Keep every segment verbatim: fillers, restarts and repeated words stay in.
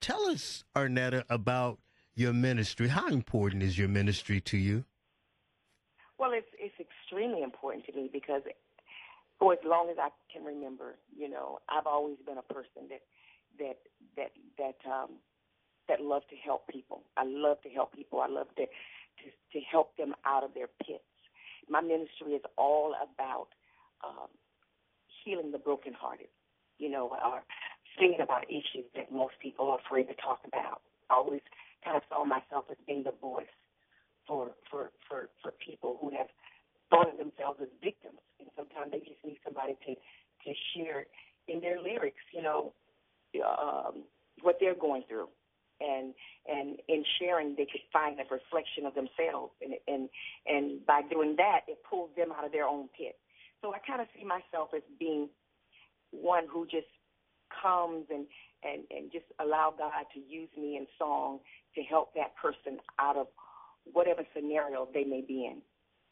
Tell us, Arnetta, about your ministry. How important is your ministry to you? Well, it's it's extremely important to me because for as long as I can remember, you know, I've always been a person that that that that um, that loves to help people. I love to help people. I love to, to to help them out of their pits. My ministry is all about um, healing the brokenhearted, you know, or thinking about issues that most people are afraid to talk about. I always kind of saw myself as being the voice for for for, for people who have thought of themselves as victims, and sometimes they just need somebody to to share in their lyrics, you know, um, what they're going through, and and in sharing they could find a reflection of themselves, and and and by doing that, it pulls them out of their own pit. So I kind of see myself as being one who just comes and, and, and just allow God to use me in song to help that person out of whatever scenario they may be in.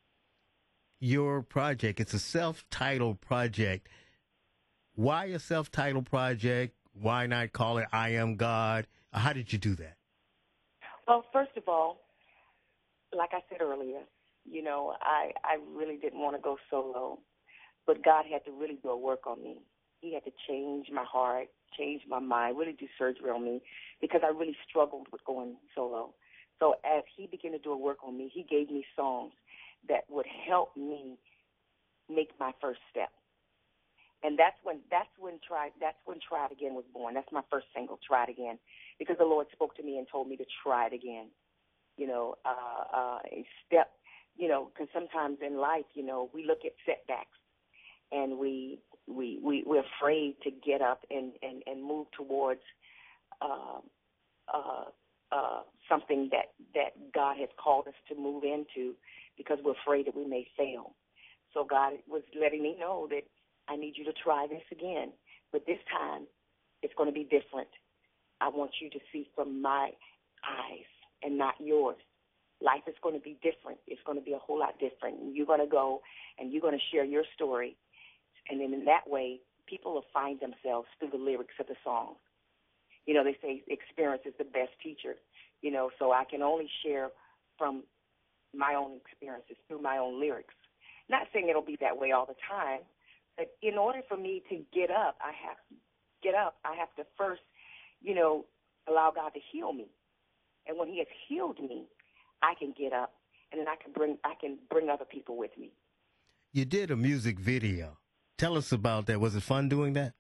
Your project, it's a self-titled project. Why a self-titled project? Why not call it I Am God? How did you do that? Well, first of all, like I said earlier, you know, I, I really didn't want to go solo, but God had to really do a work on me. He had to change my heart, change my mind, really do surgery on me because I really struggled with going solo. So as he began to do a work on me, he gave me songs that would help me make my first step. And that's when that's when try that's when Try It Again was born. That's my first single, Try It Again, because the Lord spoke to me and told me to try it again. You know, uh, uh, a step. You know, because sometimes in life, you know, we look at setbacks and we we we we're afraid to get up and and and move towards uh, uh, uh, something that that God has called us to move into because we're afraid that we may fail. So God was letting me know that I need you to try this again, but this time it's going to be different. I want you to see from my eyes and not yours. Life is going to be different. It's going to be a whole lot different. You're going to go and you're going to share your story, and then in that way, people will find themselves through the lyrics of the song. You know, they say experience is the best teacher, you know, so I can only share from my own experiences through my own lyrics. Not saying it'll be that way all the time, but in order for me to get up, I have to get up. I have to first, you know, allow God to heal me. And when he has healed me, I can get up, and then I can bring I can bring other people with me. You did a music video. Tell us about that. Was it fun doing that?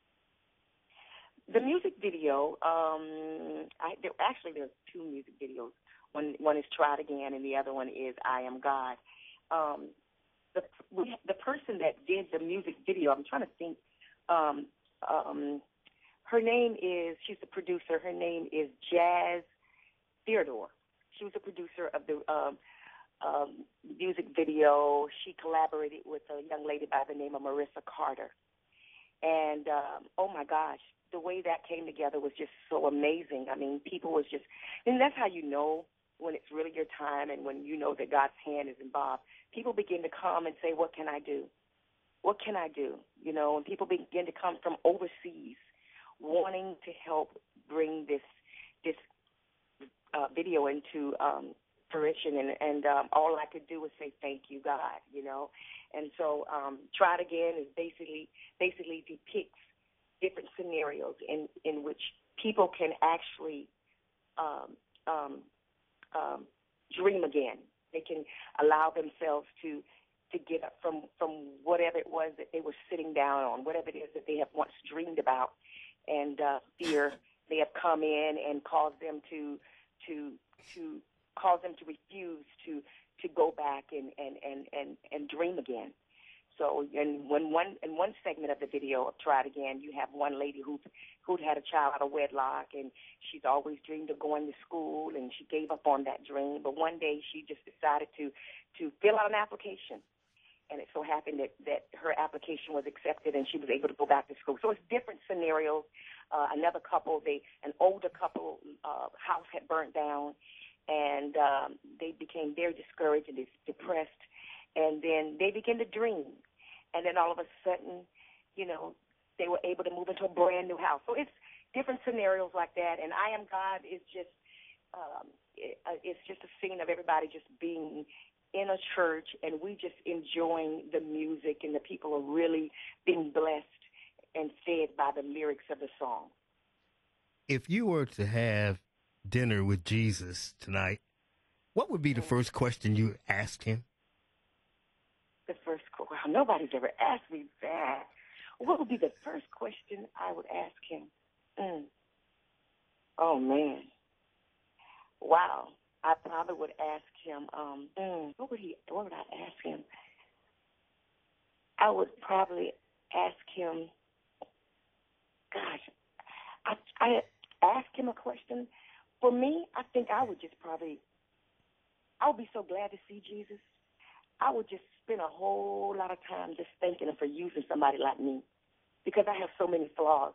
The music video, um, I, there, actually there's two music videos. One one is Try It Again, and the other one is I Am God. Um, the we, the person that did the music video, I'm trying to think. Um, um, her name is she's the producer. Her name is Jazz Theodore. She was a producer of the um, um, music video. She collaborated with a young lady by the name of Marissa Carter. And, um, oh, my gosh, the way that came together was just so amazing. I mean, people was just, and that's how you know when it's really your time and when you know that God's hand is involved. People begin to come and say, what can I do? What can I do? You know, and people begin to come from overseas wanting to help bring this this uh, video into um, fruition. And, and um, all I could do was say, thank you, God, you know. And so um, Try It Again is basically basically depicts different scenarios in, in which people can actually um, um, um, dream again. They can allow themselves to to get up from, from whatever it was that they were sitting down on, whatever it is that they have once dreamed about, and uh, fear may have come in and caused them to to to cause them to refuse to to go back and and, and, and, and dream again. So in when one in one segment of the video of Try It Again, you have one lady who who'd had a child out of wedlock, and she's always dreamed of going to school, and she gave up on that dream. But one day she just decided to to fill out an application, and it so happened that, that her application was accepted, and she was able to go back to school. So it's different scenarios. Uh, another couple, they an older couple, uh, house had burnt down, and um, they became very discouraged and depressed, and then they began to dream. And then all of a sudden, you know, they were able to move into a brand new house. So it's different scenarios like that. And I Am God is just, um, it, uh, it's just a scene of everybody just being in a church, and we just enjoying the music, and the people are really being blessed and fed by the lyrics of the song. If you were to have dinner with Jesus tonight, what would be the first question you asked him? The first, well, nobody's ever asked me that. What would be the first question I would ask him? Mm. Oh, man. Wow. I probably would ask him, um, mm, what would he, what would I ask him? I would probably ask him, gosh, I, I ask him a question. For me, I think I would just probably, I would be so glad to see Jesus. I would just spend a whole lot of time just thanking him for using somebody like me, because I have so many flaws.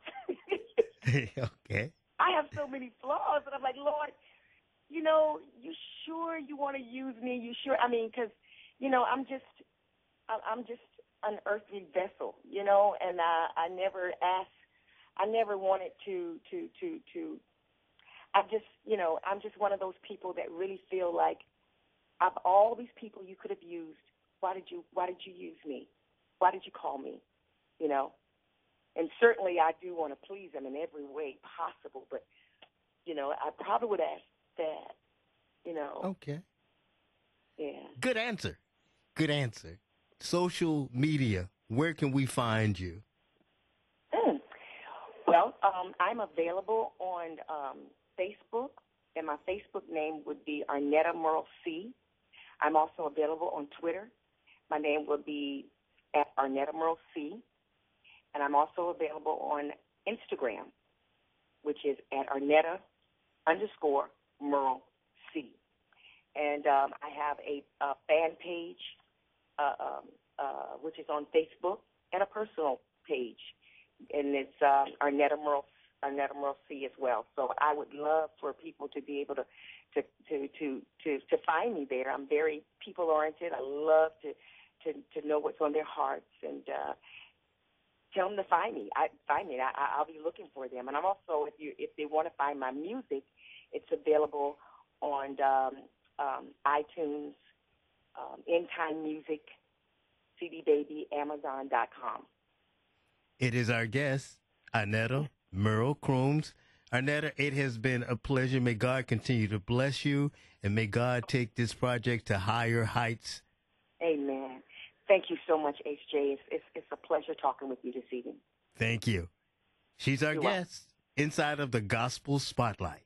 Okay. I have so many flaws, and I'm like, Lord, you know, you sure you want to use me? You sure? I mean, because, you know, I'm just, I'm just an earthly vessel, you know, and I, I never asked, I never wanted to, to, to, to, I just, you know, I'm just one of those people that really feel like, of all these people you could have used, why did you, why did you use me? Why did you call me? You know? And certainly I do want to please him in every way possible, but, you know, I probably would ask that, you know. Okay. Yeah. Good answer. Good answer. Social media, where can we find you? Mm. Well, um, I'm available on um, Facebook, and my Facebook name would be Arnetta Merle C. I'm also available on Twitter. My name would be at Arnetta Merle C. And I'm also available on Instagram, which is at Arnetta underscore Merle C. And um, I have a, a fan page, uh, um, uh, which is on Facebook, and a personal page, and it's uh, Arnetta Merle, Arnetta Merle C as well. So I would love for people to be able to to to to to, to find me there. I'm very people oriented. I love to to to know what's on their hearts, and uh, tell them to find me. I find me. I, I'll be looking for them. And I'm also, if you if they want to find my music, it's available on um, um, iTunes, um, End Time Music, C D Baby, Amazon dot com. It is our guest, Arnetta Merle Crooms. Arnetta, it has been a pleasure. May God continue to bless you, and may God take this project to higher heights. Amen. Thank you so much, H J. It's, it's, it's a pleasure talking with you this evening. Thank you. She's our You're guest welcome. inside of the Gospel Spotlight.